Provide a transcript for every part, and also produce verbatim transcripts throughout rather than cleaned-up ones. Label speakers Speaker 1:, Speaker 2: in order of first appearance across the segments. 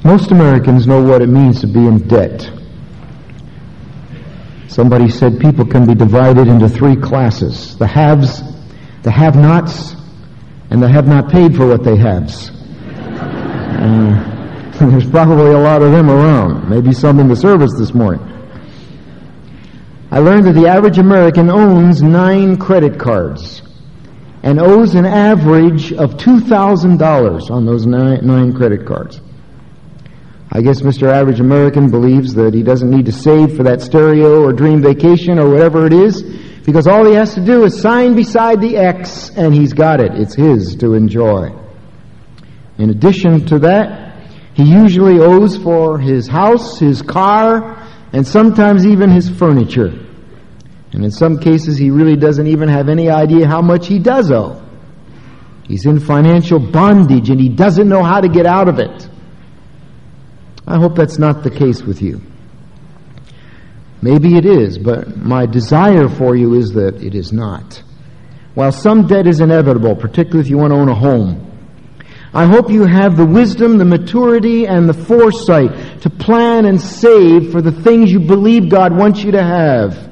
Speaker 1: Most Americans know what it means to be in debt. Somebody said people can be divided into three classes: the haves, the have-nots, and the have-not paid for what they haves. Uh, there's probably a lot of them around, maybe some in the service this morning. I learned that the average American owns nine credit cards and owes an average of two thousand dollars on those nine, nine credit cards. I guess Mister Average American believes that he doesn't need to save for that stereo or dream vacation or whatever it is, because all he has to do is sign beside the X and he's got it. It's his to enjoy. In addition to that, he usually owes for his house, his car, and sometimes even his furniture. And in some cases, he really doesn't even have any idea how much he does owe. He's in financial bondage and he doesn't know how to get out of it. I hope that's not the case with you. Maybe it is, but my desire for you is that it is not. While some debt is inevitable, particularly if you want to own a home, I hope you have the wisdom, the maturity, and the foresight to plan and save for the things you believe God wants you to have.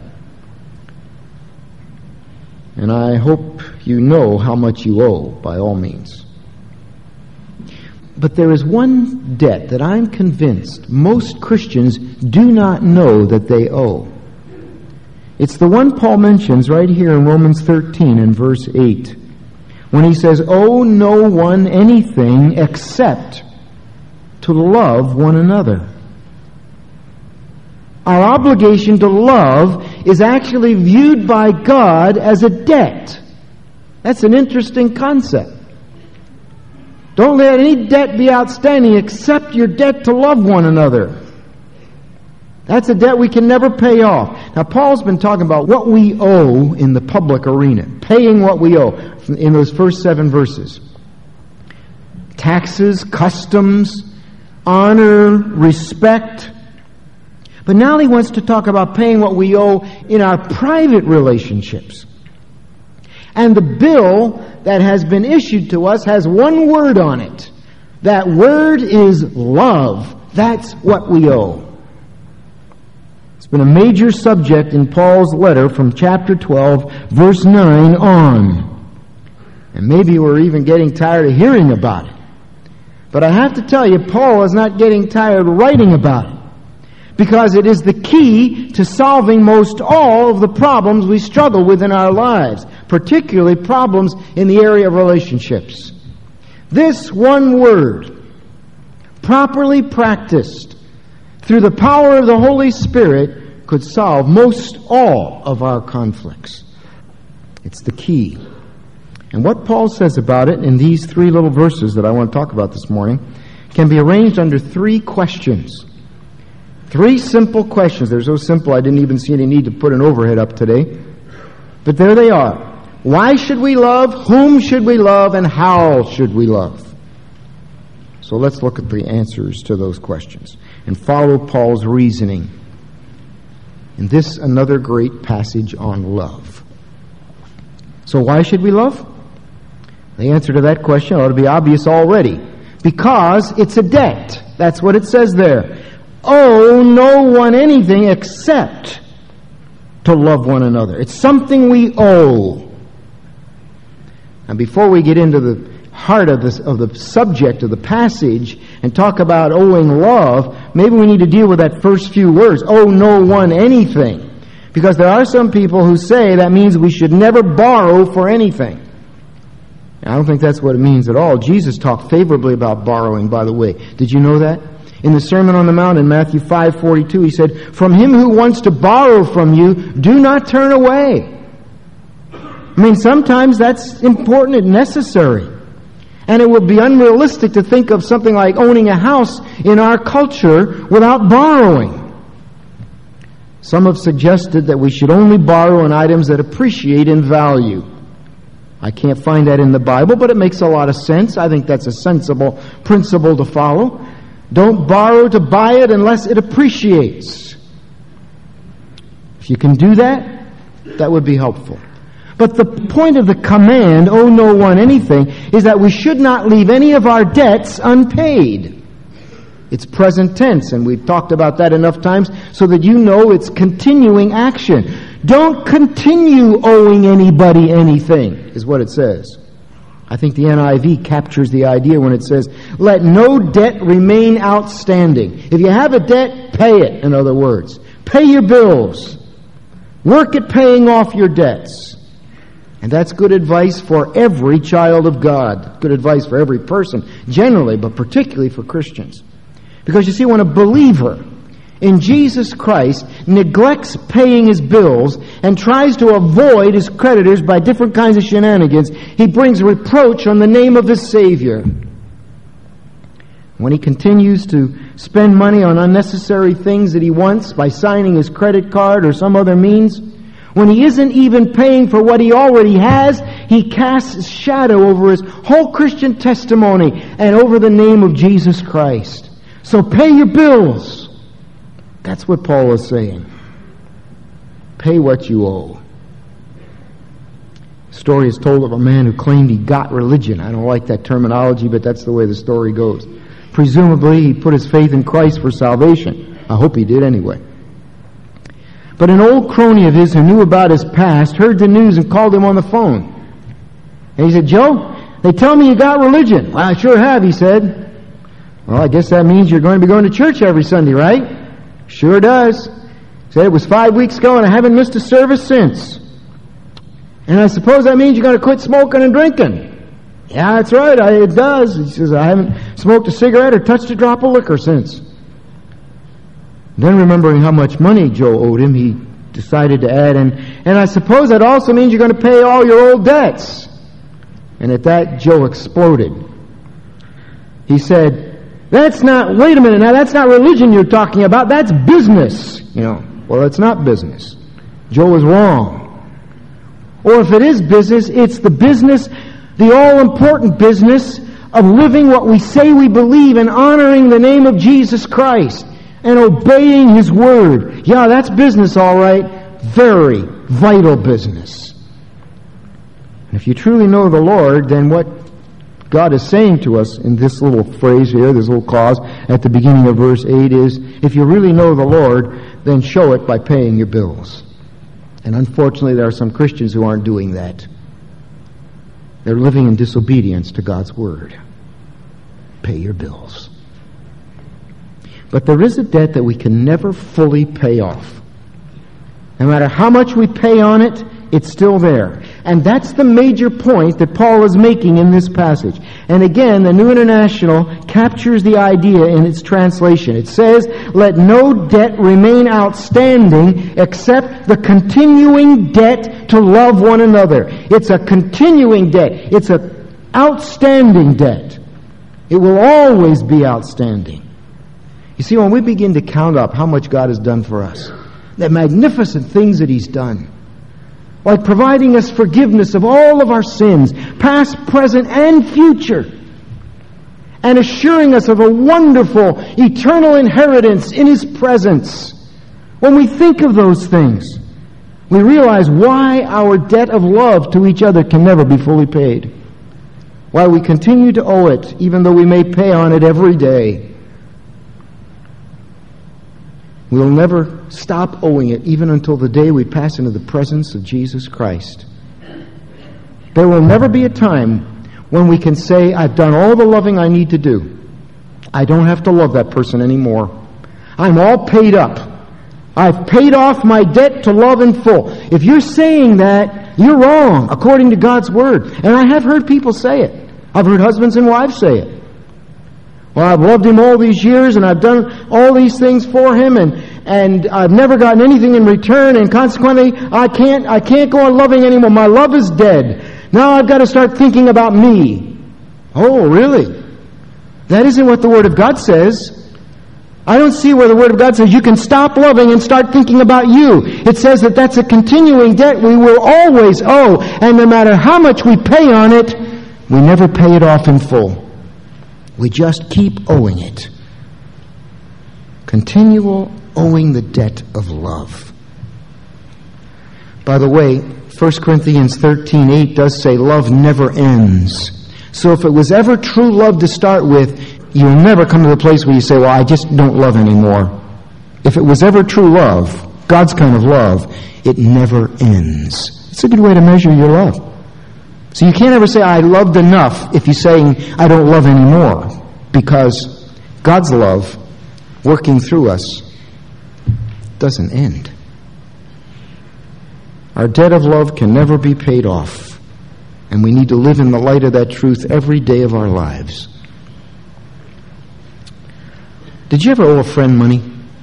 Speaker 1: And I hope you know how much you owe, by all means. But there is one debt that I'm convinced most Christians do not know that they owe. It's the one Paul mentions right here in Romans thirteen and verse eight, when he says, "Owe no one anything except to love one another." Our obligation to love is actually viewed by God as a debt. That's an interesting concept. Don't let any debt be outstanding except your debt to love one another. That's a debt we can never pay off. Now, Paul's been talking about what we owe in the public arena, paying what we owe in those first seven verses. Taxes, customs, honor, respect. But now he wants to talk about paying what we owe in our private relationships. And the bill that has been issued to us has one word on it. That word is love. That's what we owe. It's been a major subject in Paul's letter from chapter twelve, verse nine on. And maybe we're even getting tired of hearing about it. But I have to tell you, Paul is not getting tired of writing about it, because it is the key to solving most all of the problems we struggle with in our lives, particularly problems in the area of relationships. This one word, properly practiced through the power of the Holy Spirit, could solve most all of our conflicts. It's the key. And what Paul says about it in these three little verses that I want to talk about this morning can be arranged under three questions. Three simple questions. They're so simple I didn't even see any need to put an overhead up today. But there they are. Why should we love? Whom should we love? And how should we love? So let's look at the answers to those questions and follow Paul's reasoning in this another great passage on love. So why should we love? The answer to that question ought to be obvious already. Because it's a debt. That's what it says there. Owe no one anything except to love one another. It's something we owe. And before we get into the heart of this of the subject of the passage and talk about owing love, maybe we need to deal with that first few words. Owe no one anything. Because there are some people who say that means we should never borrow for anything. I don't think that's what it means at all. Jesus talked favorably about borrowing, by the way. Did you know that? In the Sermon on the Mount in Matthew five forty-two, he said, "From him who wants to borrow from you, do not turn away." I mean, sometimes that's important and necessary. And it would be unrealistic to think of something like owning a house in our culture without borrowing. Some have suggested that we should only borrow on items that appreciate in value. I can't find that in the Bible, but it makes a lot of sense. I think that's a sensible principle to follow. Don't borrow to buy it unless it appreciates. If you can do that, that would be helpful. But the point of the command, owe no one anything, is that we should not leave any of our debts unpaid. It's present tense, and we've talked about that enough times so that you know it's continuing action. Don't continue owing anybody anything, is what it says. I think the N I V captures the idea when it says, let no debt remain outstanding. If you have a debt, pay it, in other words. Pay your bills. Work at paying off your debts. And that's good advice for every child of God. Good advice for every person, generally, but particularly for Christians. Because you see, when a believer in Jesus Christ neglects paying his bills and tries to avoid his creditors by different kinds of shenanigans, he brings reproach on the name of his Savior. When he continues to spend money on unnecessary things that he wants by signing his credit card or some other means, when he isn't even paying for what he already has, he casts a shadow over his whole Christian testimony and over the name of Jesus Christ. So pay your bills. That's what Paul is saying. Pay what you owe. The story is told of a man who claimed he got religion. I don't like that terminology, but that's the way the story goes. Presumably, he put his faith in Christ for salvation. I hope he did anyway. But an old crony of his who knew about his past heard the news and called him on the phone. And he said, Joe, they tell me you got religion. Well, I sure have, he said. Well, I guess that means you're going to be going to church every Sunday, right? Sure does. He said, it was five weeks ago and I haven't missed a service since. And I suppose that means you're going to quit smoking and drinking. Yeah, that's right, I, it does. He says, I haven't smoked a cigarette or touched a drop of liquor since. Then remembering how much money Joe owed him, he decided to add, and, and I suppose that also means you're going to pay all your old debts. And at that, Joe exploded. He said, that's not, wait a minute, now that's not religion you're talking about, that's business. You know, well, it's not business. Joe was wrong. Or if it is business, it's the business, the all-important business of living what we say we believe and honoring the name of Jesus Christ and obeying His Word. Yeah, that's business, all right. Very vital business. And if you truly know the Lord, then what God is saying to us in this little phrase here, this little clause at the beginning of verse eight is, if you really know the Lord, then show it by paying your bills. And unfortunately, there are some Christians who aren't doing that. They're living in disobedience to God's Word. Pay your bills. But there is a debt that we can never fully pay off. No matter how much we pay on it, it's still there. And that's the major point that Paul is making in this passage. And again, the New International captures the idea in its translation. It says, let no debt remain outstanding except the continuing debt to love one another. It's a continuing debt. It's an outstanding debt. It will always be outstanding. You see, when we begin to count up how much God has done for us, the magnificent things that He's done, like providing us forgiveness of all of our sins, past, present, and future, and assuring us of a wonderful, eternal inheritance in His presence. When we think of those things, we realize why our debt of love to each other can never be fully paid. Why we continue to owe it, even though we may pay on it every day. We'll never stop owing it, even until the day we pass into the presence of Jesus Christ. There will never be a time when we can say, I've done all the loving I need to do. I don't have to love that person anymore. I'm all paid up. I've paid off my debt to love in full. If you're saying that, you're wrong, according to God's Word. And I have heard people say it. I've heard husbands and wives say it. Well, I've loved him all these years, and I've done all these things for him, and, and I've never gotten anything in return, and consequently, I can't, I can't go on loving anymore. My love is dead. Now I've got to start thinking about me. Oh, really? That isn't what the Word of God says. I don't see where the Word of God says you can stop loving and start thinking about you. It says that that's a continuing debt we will always owe, and no matter how much we pay on it, we never pay it off in full. We just keep owing it. Continual owing the debt of love. By the way, First Corinthians thirteen eight does say love never ends. So if it was ever true love to start with, you'll never come to the place where you say, well, I just don't love anymore. If it was ever true love, God's kind of love, it never ends. It's a good way to measure your love. So you can't ever say, I loved enough, if you're saying, I don't love anymore. Because God's love, working through us, doesn't end. Our debt of love can never be paid off. And we need to live in the light of that truth every day of our lives. Did you ever owe a friend money?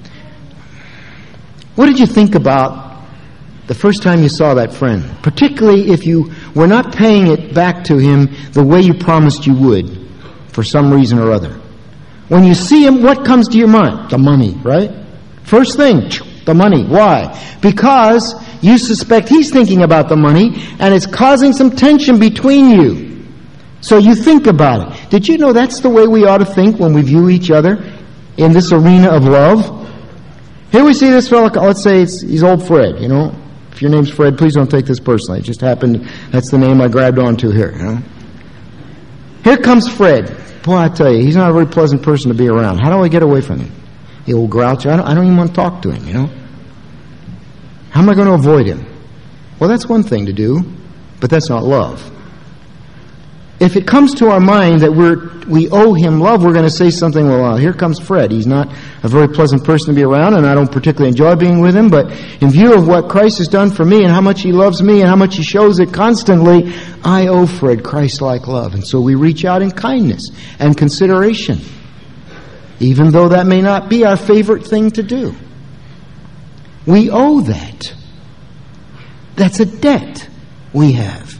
Speaker 1: What did you think about the first time you saw that friend? Particularly if you were not paying it back to him the way you promised you would, for some reason or other. When you see him, what comes to your mind? The money, right? First thing, the money. Why? Because you suspect he's thinking about the money, and it's causing some tension between you. So you think about it. Did you know that's the way we ought to think when we view each other in this arena of love? Here we see this fellow, let's say it's, he's old Fred, you know. If your name's Fred, please don't take this personally. It just happened, that's the name I grabbed onto here, you know. Here comes Fred. Boy, I tell you, he's not a very pleasant person to be around. How do I get away from him? The old grouch, I don't, I don't even want to talk to him, you know. How am I going to avoid him? Well, that's one thing to do, but that's not love. If it comes to our mind that we're we owe him love, we're going to say something, well, uh, here comes Fred. He's not a very pleasant person to be around, and I don't particularly enjoy being with him, but in view of what Christ has done for me and how much he loves me and how much he shows it constantly, I owe Fred Christ-like love. And so we reach out in kindness and consideration, even though that may not be our favorite thing to do. We owe that. That's a debt we have.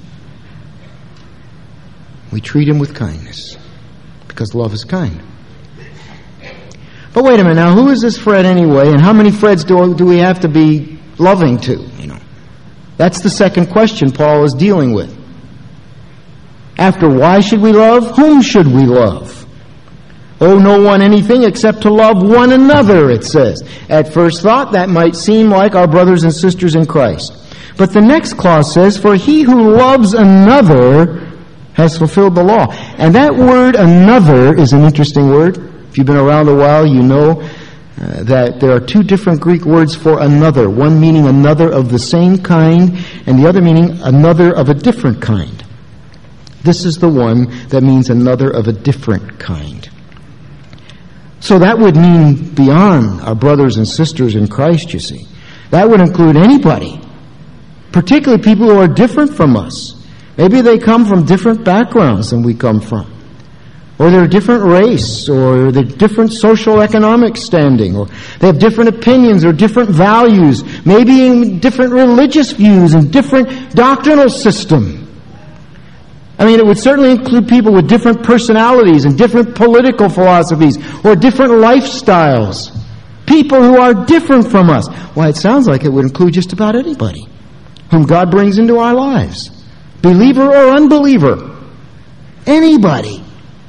Speaker 1: We treat him with kindness because love is kind. But wait a minute now, who is this Fred anyway, and how many Freds do, do we have to be loving to? You know, that's the second question Paul is dealing with. After why should we love, whom should we love? Owe no one anything except to love one another, it says. At first thought, that might seem like our brothers and sisters in Christ. But the next clause says, for he who loves another has fulfilled the law. And that word another is an interesting word. If you've been around a while, you know uh, that there are two different Greek words for another. One meaning another of the same kind, and the other meaning another of a different kind. This is the one that means another of a different kind. So that would mean beyond our brothers and sisters in Christ, you see. That would include anybody, particularly people who are different from us. Maybe they come from different backgrounds than we come from. Or they're a different race, or they're different social economic standing, or they have different opinions or different values, maybe in different religious views and different doctrinal system. I mean, it would certainly include people with different personalities and different political philosophies or different lifestyles. People who are different from us. Why, it sounds like it would include just about anybody whom God brings into our lives. Believer or unbeliever. Anybody.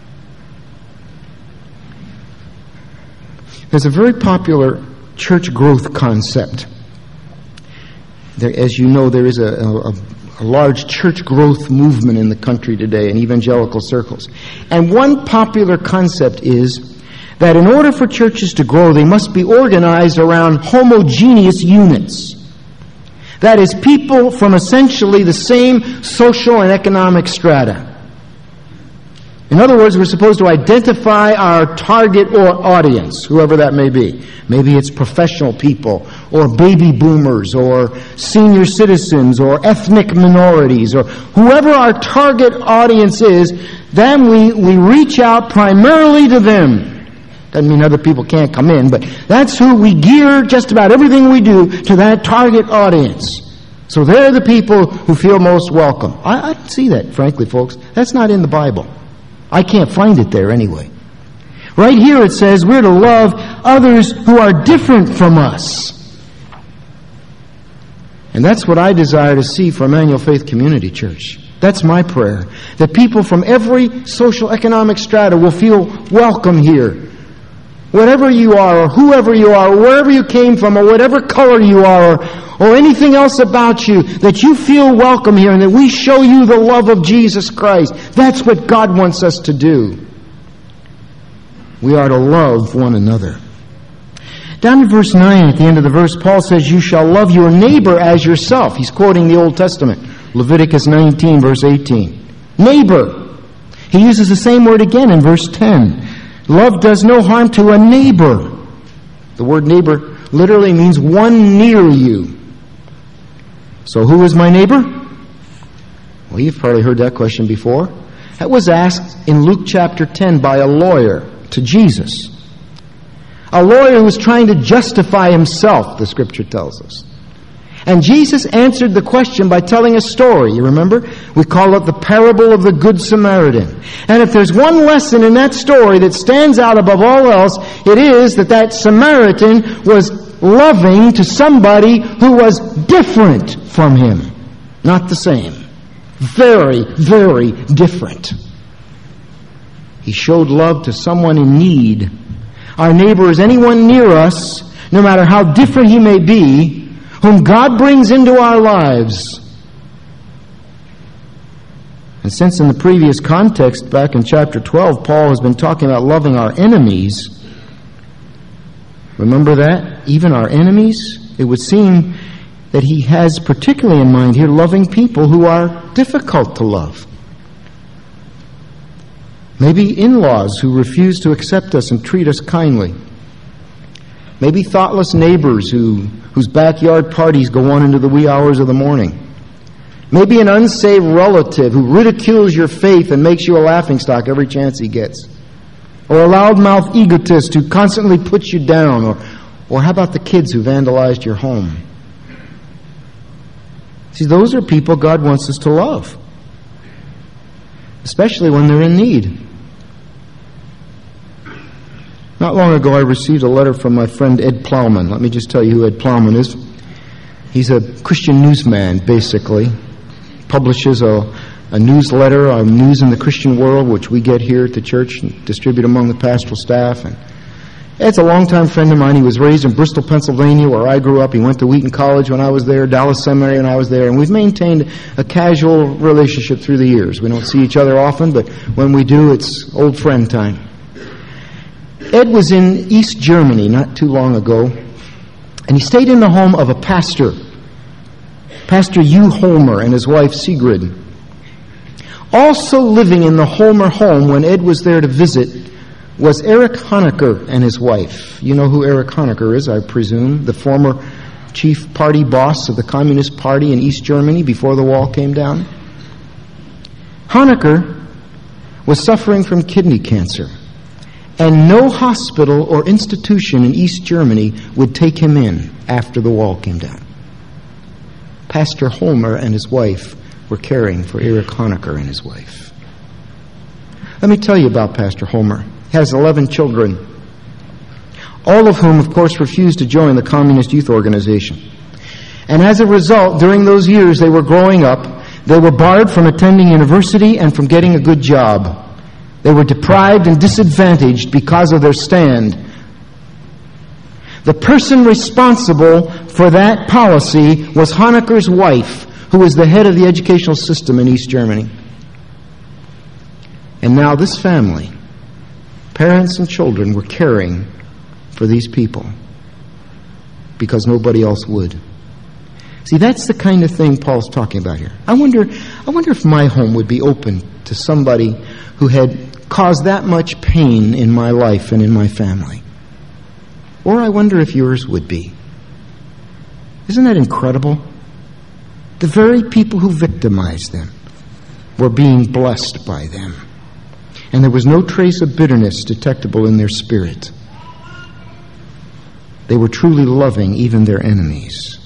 Speaker 1: There's a very popular church growth concept. There, as you know, there is a, a, a large church growth movement in the country today in evangelical circles. And one popular concept is that in order for churches to grow, they must be organized around homogeneous units. That is, people from essentially the same social and economic strata. In other words, we're supposed to identify our target or audience, whoever that may be. Maybe it's professional people, or baby boomers, or senior citizens, or ethnic minorities, or whoever our target audience is, then we, we reach out primarily to them. Doesn't mean other people can't come in, but that's who we gear just about everything we do to, that target audience. So they're the people who feel most welcome. I, I see that, frankly, folks. That's not in the Bible. I can't find it there anyway. Right here it says we're to love others who are different from us. And that's what I desire to see for Emmanuel Faith Community Church. That's my prayer. That people from every social economic strata will feel welcome here. Whatever you are, or whoever you are, or wherever you came from, or whatever color you are, or, or anything else about you, that you feel welcome here and that we show you the love of Jesus Christ. That's what God wants us to do. We are to love one another. Down in verse nine, at the end of the verse, Paul says, you shall love your neighbor as yourself. He's quoting the Old Testament. Leviticus nineteen, verse eighteen. Neighbor. He uses the same word again in verse ten. Love does no harm to a neighbor. The word neighbor literally means one near you. So who is my neighbor? Well, you've probably heard that question before. That was asked in Luke chapter ten by a lawyer to Jesus. A lawyer who was trying to justify himself, the scripture tells us. And Jesus answered the question by telling a story. You remember? We call it the parable of the Good Samaritan. And if there's one lesson in that story that stands out above all else, it is that that Samaritan was loving to somebody who was different from him. Not the same. Very, very different. He showed love to someone in need. Our neighbor is anyone near us, no matter how different he may be, whom God brings into our lives. And since in the previous context, back in chapter twelve, Paul has been talking about loving our enemies, remember that? Even our enemies? It would seem that he has particularly in mind here loving people who are difficult to love. Maybe in-laws who refuse to accept us and treat us kindly. Maybe thoughtless neighbors who, whose backyard parties go on into the wee hours of the morning. Maybe an unsaved relative who ridicules your faith and makes you a laughingstock every chance he gets. Or a loudmouth egotist who constantly puts you down. Or, or how about the kids who vandalized your home? See, those are people God wants us to love. Especially when they're in need. Not long ago, I received a letter from my friend Ed Plowman. Let me just tell you who Ed Plowman is. He's a Christian newsman, basically. Publishes a, a newsletter on news in the Christian world, which we get here at the church and distribute among the pastoral staff. And Ed's a longtime friend of mine. He was raised in Bristol, Pennsylvania, where I grew up. He went to Wheaton College when I was there, Dallas Seminary when I was there. And we've maintained a casual relationship through the years. We don't see each other often, but when we do, it's old friend time. Ed was in East Germany not too long ago, and he stayed in the home of a pastor, Pastor Hugh Holmer and his wife Sigrid. Also living in the Holmer home when Ed was there to visit was Erich Honecker and his wife. You know who Erich Honecker is, I presume, the former chief party boss of the Communist Party in East Germany before the wall came down. Honecker was suffering from kidney cancer. And no hospital or institution in East Germany would take him in after the wall came down. Pastor Holmer and his wife were caring for Erich Honecker and his wife. Let me tell you about Pastor Holmer. He has eleven children, all of whom, of course, refused to join the Communist Youth Organization. And as a result, during those years they were growing up, they were barred from attending university and from getting a good job. They were deprived and disadvantaged because of their stand. The person responsible for that policy was Honecker's wife, who was the head of the educational system in East Germany. And now this family, parents and children, were caring for these people because nobody else would. See, that's the kind of thing Paul's talking about here. I wonder, I wonder if my home would be open to somebody who had caused that much pain in my life and in my family. Or I wonder if yours would be. Isn't that incredible? The very people who victimized them were being blessed by them. And there was no trace of bitterness detectable in their spirit. They were truly loving even their enemies.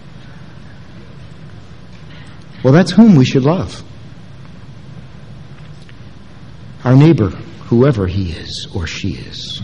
Speaker 1: Well, that's whom we should love. Our neighbor, whoever he is or she is.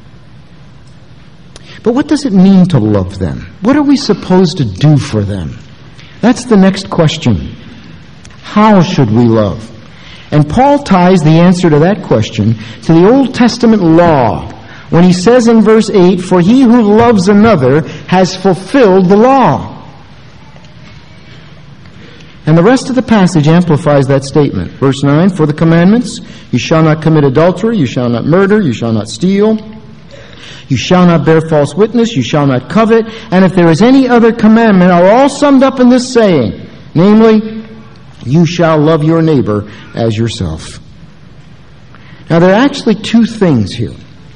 Speaker 1: But what does it mean to love them? What are we supposed to do for them? That's the next question. How should we love? And Paul ties the answer to that question to the Old Testament law when he says in verse eight, "For he who loves another has fulfilled the law." And the rest of the passage amplifies that statement. Verse nine, for the commandments, you shall not commit adultery, you shall not murder, you shall not steal, you shall not bear false witness, you shall not covet, and if there is any other commandment, are all summed up in this saying, namely, you shall love your neighbor as yourself. Now there are actually two things here.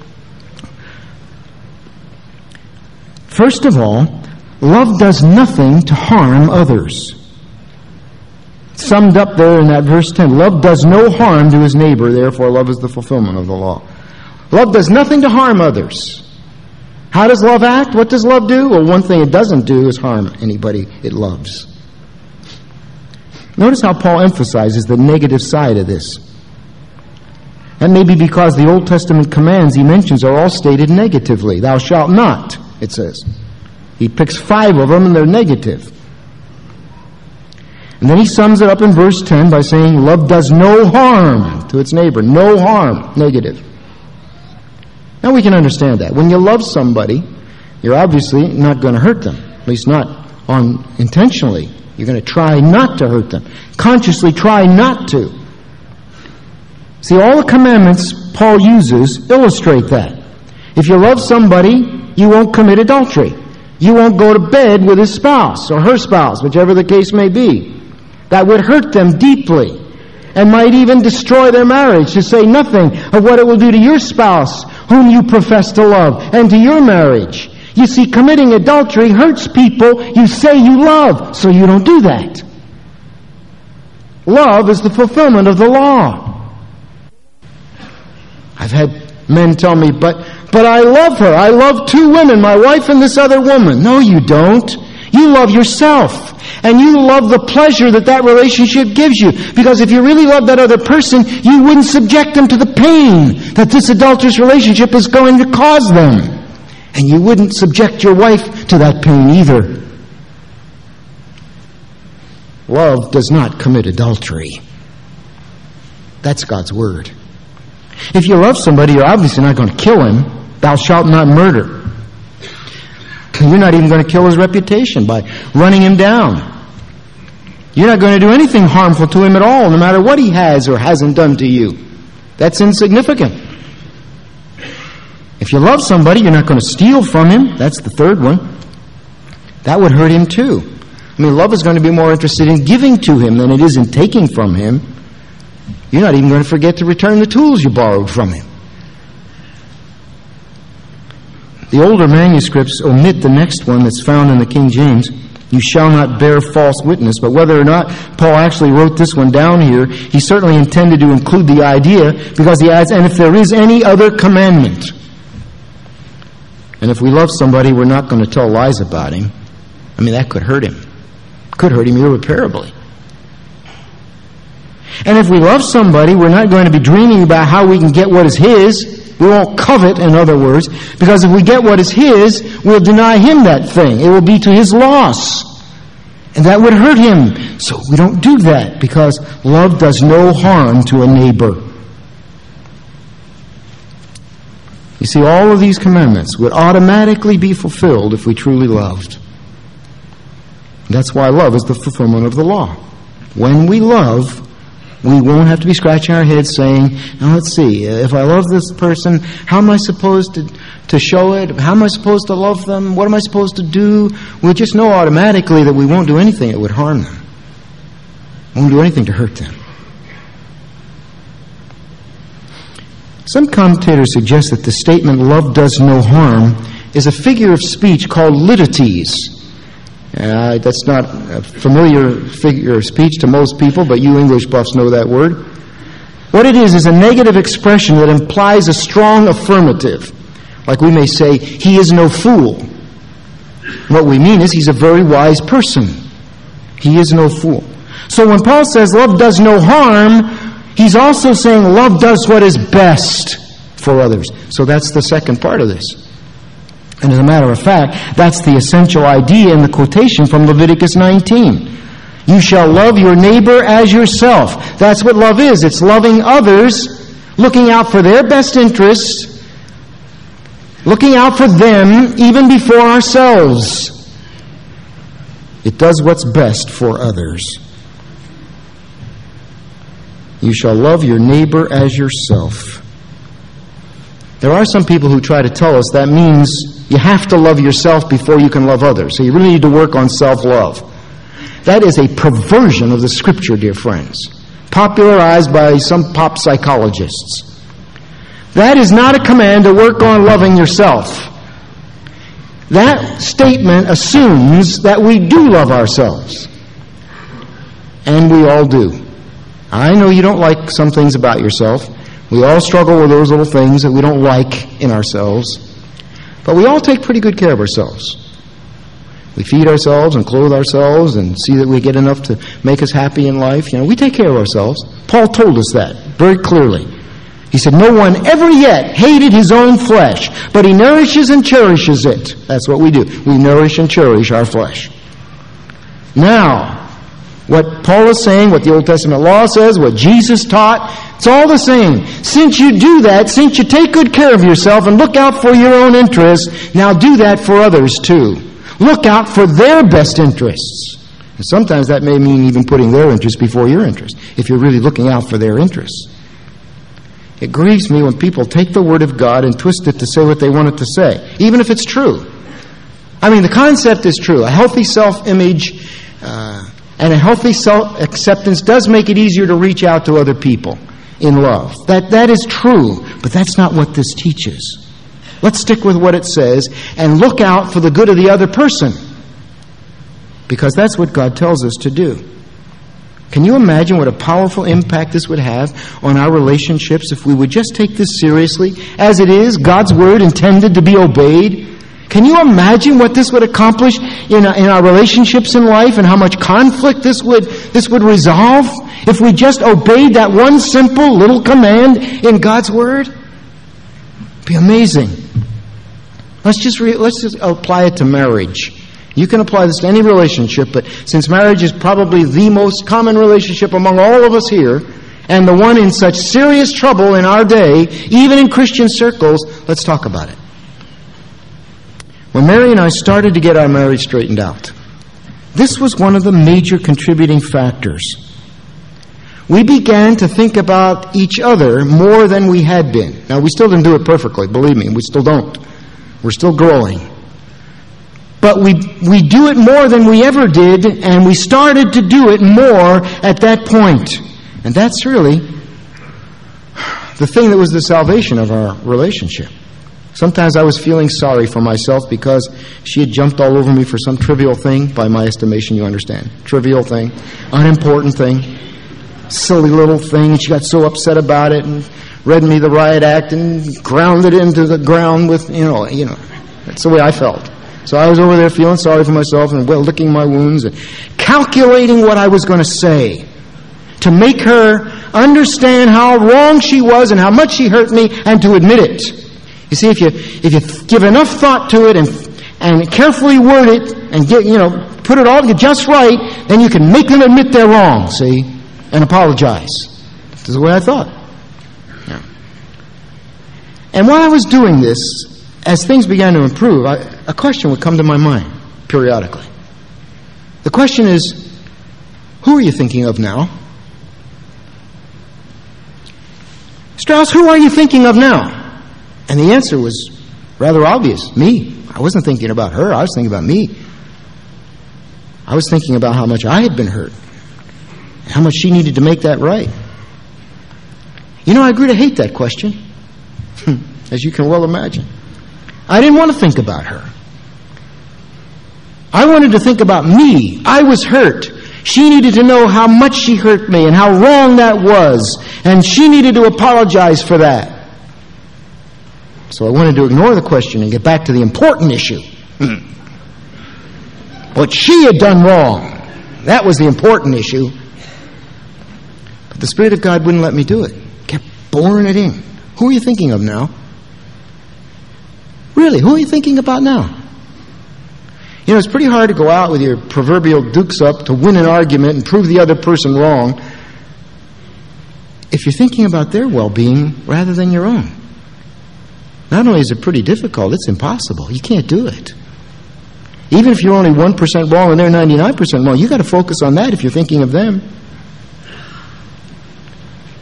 Speaker 1: First of all, love does nothing to harm others. Summed up there in that verse ten, love does no harm to his neighbor, therefore love is the fulfillment of the law. Love does nothing to harm others. How does love act? What does love do? Well, one thing it doesn't do is harm anybody it loves. Notice how Paul emphasizes the negative side of this. That may be because the Old Testament commands he mentions are all stated negatively. Thou shalt not, it says. He picks five of them and they're negative. And then he sums it up in verse ten by saying, love does no harm to its neighbor. No harm, negative. Now we can understand that. When you love somebody, you're obviously not going to hurt them. At least not on intentionally. You're going to try not to hurt them. Consciously try not to. See, all the commandments Paul uses illustrate that. If you love somebody, you won't commit adultery. You won't go to bed with his spouse or her spouse, whichever the case may be. That would hurt them deeply and might even destroy their marriage, to say nothing of what it will do to your spouse whom you profess to love and to your marriage. You see, committing adultery hurts people you say you love, so you don't do that. Love is the fulfillment of the law. I've had men tell me, but but I love her. I love two women, my wife and this other woman. No, you don't. You love yourself. And you love the pleasure that that relationship gives you. Because if you really love that other person, you wouldn't subject them to the pain that this adulterous relationship is going to cause them. And you wouldn't subject your wife to that pain either. Love does not commit adultery. That's God's word. If you love somebody, you're obviously not going to kill him. Thou shalt not murder. You're not even going to kill his reputation by running him down. You're not going to do anything harmful to him at all, no matter what he has or hasn't done to you. That's insignificant. If you love somebody, you're not going to steal from him. That's the third one. That would hurt him too. I mean, love is going to be more interested in giving to him than it is in taking from him. You're not even going to forget to return the tools you borrowed from him. The older manuscripts omit the next one that's found in the King James. You shall not bear false witness. But whether or not Paul actually wrote this one down here, he certainly intended to include the idea, because he adds, and if there is any other commandment. And if we love somebody, we're not going to tell lies about him. I mean, that could hurt him. Could hurt him irreparably. And if we love somebody, we're not going to be dreaming about how we can get what is his. We won't covet, in other words, because if we get what is his, we'll deny him that thing. It will be to his loss. And that would hurt him. So we don't do that, because love does no harm to a neighbor. You see, all of these commandments would automatically be fulfilled if we truly loved. That's why love is the fulfillment of the law. When we love, we won't have to be scratching our heads saying, now let's see, if I love this person, how am I supposed to, to show it? How am I supposed to love them? What am I supposed to do? We'll just know automatically that we won't do anything that would harm them. We won't do anything to hurt them. Some commentators suggest that the statement, love does no harm, is a figure of speech called litites. Uh, that's not a familiar figure of speech to most people, but you English buffs know that word. What it is is a negative expression that implies a strong affirmative. Like we may say, he is no fool. What we mean is he's a very wise person. He is no fool. So when Paul says love does no harm, he's also saying love does what is best for others. So that's the second part of this. And as a matter of fact, that's the essential idea in the quotation from Leviticus nineteen. You shall love your neighbor as yourself. That's what love is. It's loving others, looking out for their best interests, looking out for them even before ourselves. It does what's best for others. You shall love your neighbor as yourself. There are some people who try to tell us that means you have to love yourself before you can love others. So you really need to work on self-love. That is a perversion of the Scripture, dear friends, popularized by some pop psychologists. That is not a command to work on loving yourself. That statement assumes that we do love ourselves. And we all do. I know you don't like some things about yourself. We all struggle with those little things that we don't like in ourselves. But we all take pretty good care of ourselves. We feed ourselves and clothe ourselves and see that we get enough to make us happy in life. You know, we take care of ourselves. Paul told us that very clearly. He said, no one ever yet hated his own flesh, but he nourishes and cherishes it. That's what we do. We nourish and cherish our flesh. Now, what Paul is saying, what the Old Testament law says, what Jesus taught, it's all the same. Since you do that, since you take good care of yourself and look out for your own interests, now do that for others too. Look out for their best interests. And sometimes that may mean even putting their interests before your interests, if you're really looking out for their interests. It grieves me when people take the Word of God and twist it to say what they want it to say, even if it's true. I mean, the concept is true. A healthy self-image uh, and a healthy self-acceptance does make it easier to reach out to other people in love. That that is true, but that's not what this teaches. Let's stick with what it says and look out for the good of the other person, because that's what God tells us to do. Can you imagine what a powerful impact this would have on our relationships if we would just take this seriously? As it is, God's Word intended to be obeyed. Can you imagine what this would accomplish in, in our relationships in life, and how much conflict this would, this would resolve if we just obeyed that one simple little command in God's Word? It'd be amazing. Let's just re- let's just apply it to marriage. You can apply this to any relationship, but since marriage is probably the most common relationship among all of us here, and the one in such serious trouble in our day, even in Christian circles, let's talk about it. When Mary and I started to get our marriage straightened out, this was one of the major contributing factors. We began to think about each other more than we had been. Now, we still didn't do it perfectly, believe me, we still don't. We're still growing. But we we do it more than we ever did, and we started to do it more at that point. And that's really the thing that was the salvation of our relationship. Sometimes I was feeling sorry for myself because she had jumped all over me for some trivial thing, by my estimation, you understand. Trivial thing, unimportant thing, silly little thing. She got so upset about it and read me the riot act and ground it into the ground with, you know, you know. That's the way I felt. So I was over there feeling sorry for myself and well, licking my wounds and calculating what I was going to say to make her understand how wrong she was and how much she hurt me, and to admit it. You see, if you if you give enough thought to it and and carefully word it and get you know put it all just right, then you can make them admit they're wrong. See, and apologize. This is the way I thought. Yeah. And while I was doing this, as things began to improve, I, a question would come to my mind periodically. The question is, who are you thinking of now? Strauss, who are you thinking of now? And the answer was rather obvious. Me. I wasn't thinking about her. I was thinking about me. I was thinking about how much I had been hurt, how much she needed to make that right. You know, I grew to hate that question, as you can well imagine. I didn't want to think about her. I wanted to think about me. I was hurt. She needed to know how much she hurt me and how wrong that was, and she needed to apologize for that. So I wanted to ignore the question and get back to the important issue. What she had done wrong. That was the important issue. But the Spirit of God wouldn't let me do it. Kept boring it in. Who are you thinking of now? Really, who are you thinking about now? You know, it's pretty hard to go out with your proverbial dukes up to win an argument and prove the other person wrong if you're thinking about their well-being rather than your own. Not only is it pretty difficult, it's impossible. You can't do it. Even if you're only one percent wrong and they're ninety-nine percent wrong, you've got to focus on that if you're thinking of them.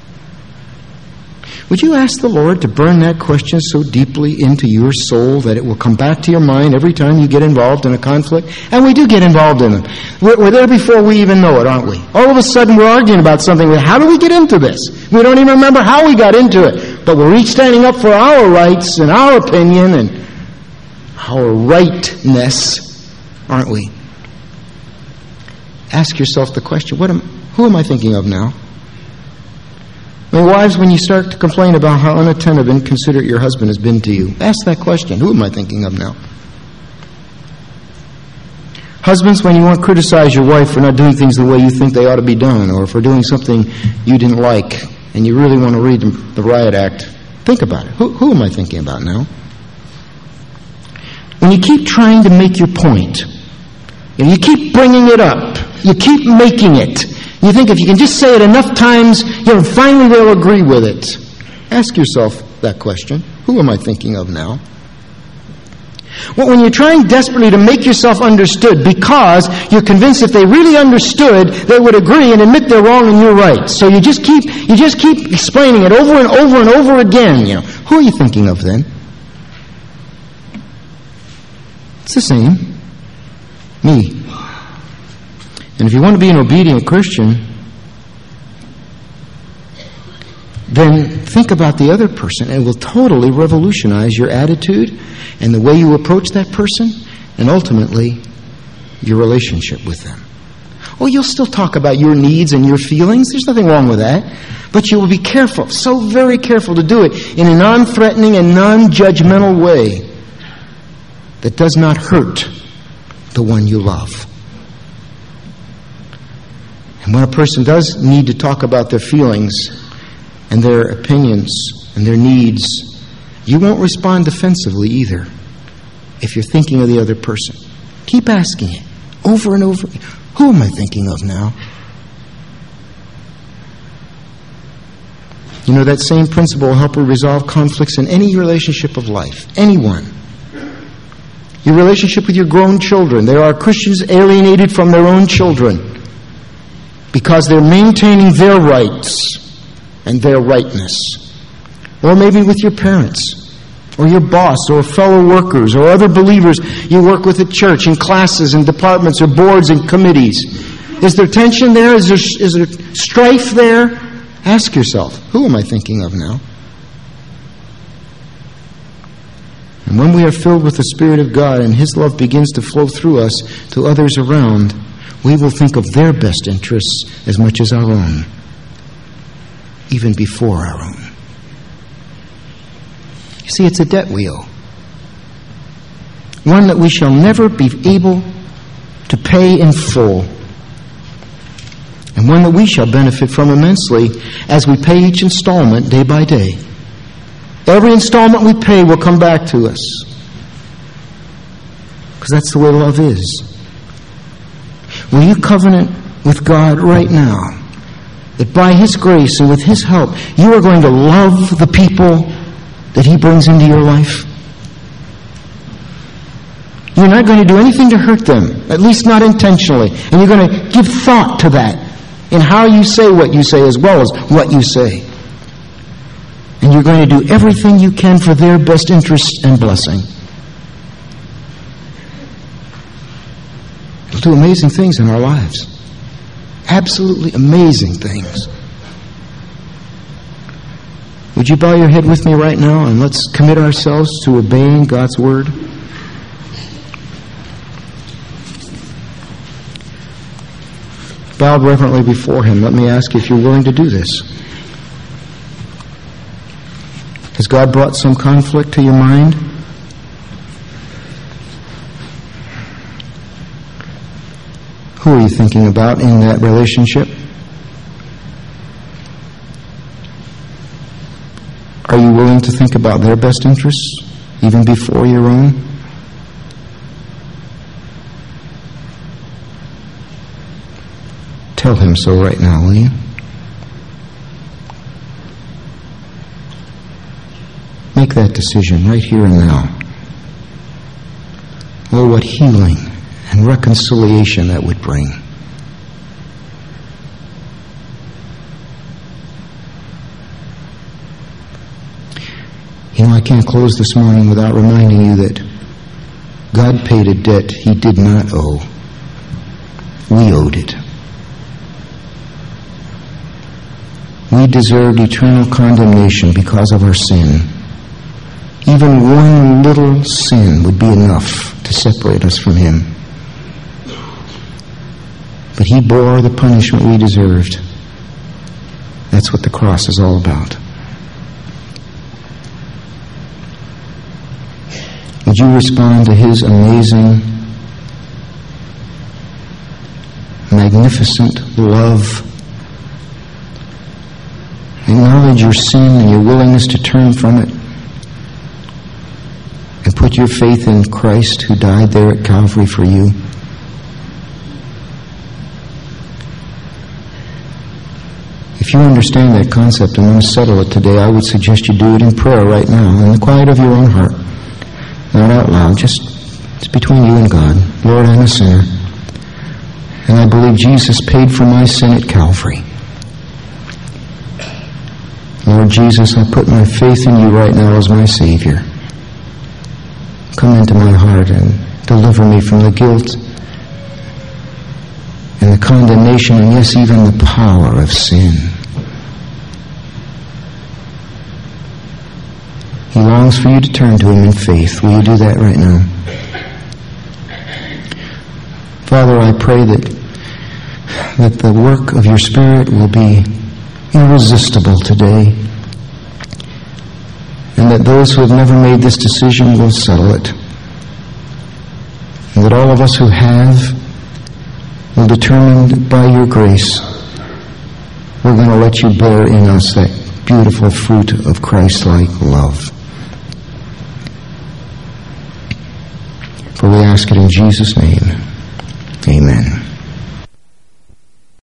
Speaker 1: Would you ask the Lord to burn that question so deeply into your soul that it will come back to your mind every time you get involved in a conflict? And we do get involved in them. We're, we're there before we even know it, aren't we? All of a sudden we're arguing about something. How do we get into this? We don't even remember how we got into it. But we're each standing up for our rights and our opinion and our rightness, aren't we? Ask yourself the question, what am, who am I thinking of now? My wives, when you start to complain about how unattentive and inconsiderate your husband has been to you, ask that question. Who am I thinking of now? Husbands, when you want to criticize your wife for not doing things the way you think they ought to be done, or for doing something you didn't like, and you really want to read the riot act, think about it. Who, who am I thinking about now? When you keep trying to make your point, and you keep bringing it up, you keep making it, you think if you can just say it enough times, you know, finally they'll agree with it. Ask yourself that question. Who am I thinking of now? Well, when you're trying desperately to make yourself understood because you're convinced if they really understood, they would agree and admit they're wrong and you're right. So you just keep you just keep explaining it over and over and over again. You know, who are you thinking of then? It's the same. Me. And if you want to be an obedient Christian, then think about the other person. It will totally revolutionize your attitude and the way you approach that person and ultimately your relationship with them. Oh, you'll still talk about your needs and your feelings. There's nothing wrong with that. But you will be careful, so very careful to do it in a non-threatening and non-judgmental way that does not hurt the one you love. And when a person does need to talk about their feelings and their opinions and their needs, you won't respond defensively either if you're thinking of the other person. Keep asking it over and over. Who am I thinking of now? You know, that same principle will help you resolve conflicts in any relationship of life. Anyone. Your relationship with your grown children. There are Christians alienated from their own children because they're maintaining their rights and their rightness. Or maybe with your parents, or your boss, or fellow workers, or other believers you work with at church, in classes, in departments, or boards and committees. Is there tension there? Is there, is there strife there? Ask yourself, who am I thinking of now? And when we are filled with the Spirit of God and His love begins to flow through us to others around, we will think of their best interests as much as our own, even before our own. You see, it's a debt we owe. One that we shall never be able to pay in full. And one that we shall benefit from immensely as we pay each installment day by day. Every installment we pay will come back to us. Because that's the way love is. Will you covenant with God right now that by His grace and with His help, you are going to love the people that He brings into your life? You're not going to do anything to hurt them, at least not intentionally. And you're going to give thought to that in how you say what you say as well as what you say. And you're going to do everything you can for their best interest and blessing. It'll do amazing things in our lives. Absolutely amazing things. Would you bow your head with me right now and let's commit ourselves to obeying God's Word? Bowed reverently before Him, let me ask you if you're willing to do this. Has God brought some conflict to your mind? Who are you thinking about in that relationship? Are you willing to think about their best interests, even before your own? Tell Him so right now, will you? Make that decision right here and now. Oh, what healing and reconciliation that would bring. You know, I can't close this morning without reminding you that God paid a debt He did not owe. We owed it. We deserved eternal condemnation because of our sin. Even one little sin would be enough to separate us from Him. But He bore the punishment we deserved. That's what the cross is all about. Would you respond to His amazing, magnificent love? Acknowledge your sin and your willingness to turn from it, and put your faith in Christ who died there at Calvary for you. If you understand that concept and want to settle it today, I would suggest you do it in prayer right now, in the quiet of your own heart. Not out loud, just it's between you and God. Lord, I'm a sinner, and I believe Jesus paid for my sin at Calvary. Lord Jesus, I put my faith in you right now as my Savior. Come into my heart and deliver me from the guilt and the condemnation and, yes, even the power of sin. He longs for you to turn to Him in faith. Will you do that right now? Father, I pray that that the work of your Spirit will be irresistible today, and that those who have never made this decision will settle it, and that all of us who have will determine by your grace we're going to let you bear in us that beautiful fruit of Christ-like love. For we ask it in Jesus' name. Amen.